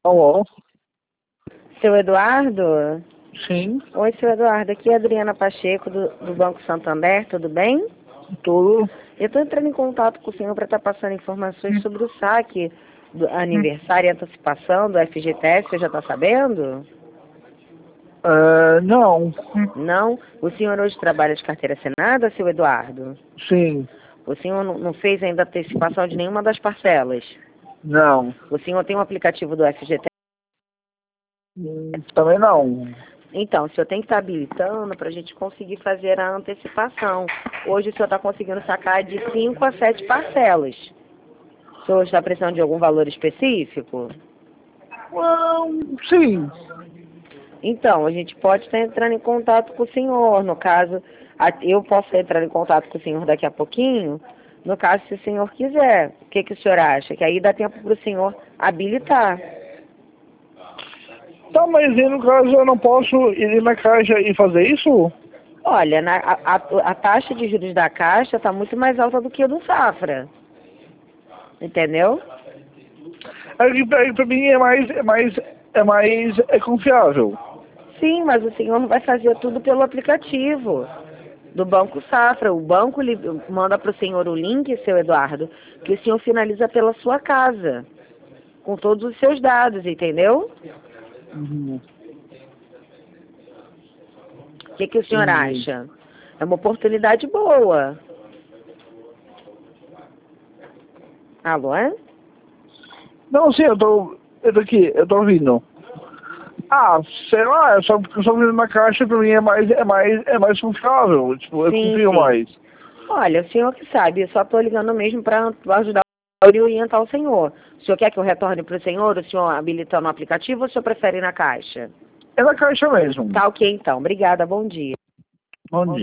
Alô? Seu Eduardo? Sim, Oi, seu Eduardo. Aqui é a Adriana Pacheco, do Banco Santander, tudo bem? tudo. Eu estou entrando em contato com o senhor para estar passando informações sobre o saque do aniversário e antecipação do FGTS, você já está sabendo? Não. Não? O senhor hoje trabalha de carteira assinada, seu Eduardo? Sim, O senhor não fez ainda antecipação de nenhuma das parcelas? não. O senhor tem um aplicativo do FGTS? Também não. Então, o senhor tem que estar habilitando para a gente conseguir fazer a antecipação. Hoje o senhor está conseguindo sacar de 5 a 7 parcelas. O senhor está precisando de algum valor específico? Sim. Então, a gente pode estar entrando em contato com o senhor. No caso, eu posso entrar em contato com o senhor daqui a pouquinho. No caso, se o senhor quiser. O que o senhor acha? Que aí dá tempo para o senhor habilitar. Tá, mas aí no caso eu não posso ir na caixa e fazer isso? Olha, a taxa de juros da Caixa está muito mais alta do que a do Safra. Entendeu? Aí pra mim é confiável. Sim, mas o senhor vai fazer tudo pelo aplicativo do Banco Safra. O banco manda para o senhor o link, seu Eduardo, que o senhor finaliza pela sua casa, com todos os seus dados, entendeu? Uhum. O que o senhor Entendi. acha? É uma oportunidade boa. Alô, é? Não, sim, eu tô aqui, eu tô ouvindo. Ah, sei lá, eu só vindo na caixa pra mim é mais confiável. Tipo, eu Sim, confio sim. mais. Olha, o senhor que sabe, eu só estou ligando mesmo para ajudar e orientar o senhor. O senhor quer que eu retorne para o senhor habilitando o aplicativo ou o senhor prefere ir na Caixa? É na caixa mesmo. Tá ok, então. Obrigada, bom dia. Bom dia.